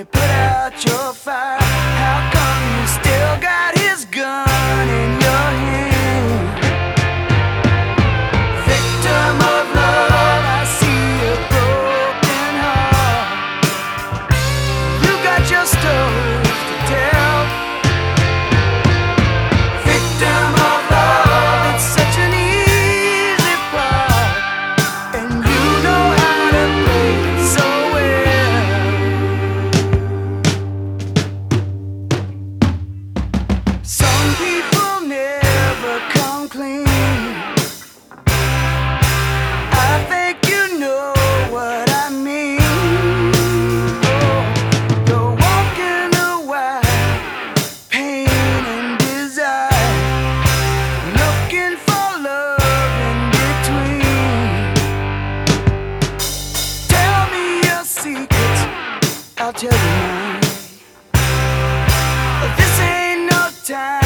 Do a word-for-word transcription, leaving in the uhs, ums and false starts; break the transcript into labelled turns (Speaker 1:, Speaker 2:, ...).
Speaker 1: he put out your fire? How come you still got his gun in your hand? Victim of love, I see a broken heart. You got your stories to tell. Victim of love, it's such an easy part, and you know how to play it so well. Some people never come clean. I think you know what I mean. Oh, you're walking a wide pain and desire, looking for love in between. Tell me your secrets, I'll tell you mine. This ain't no time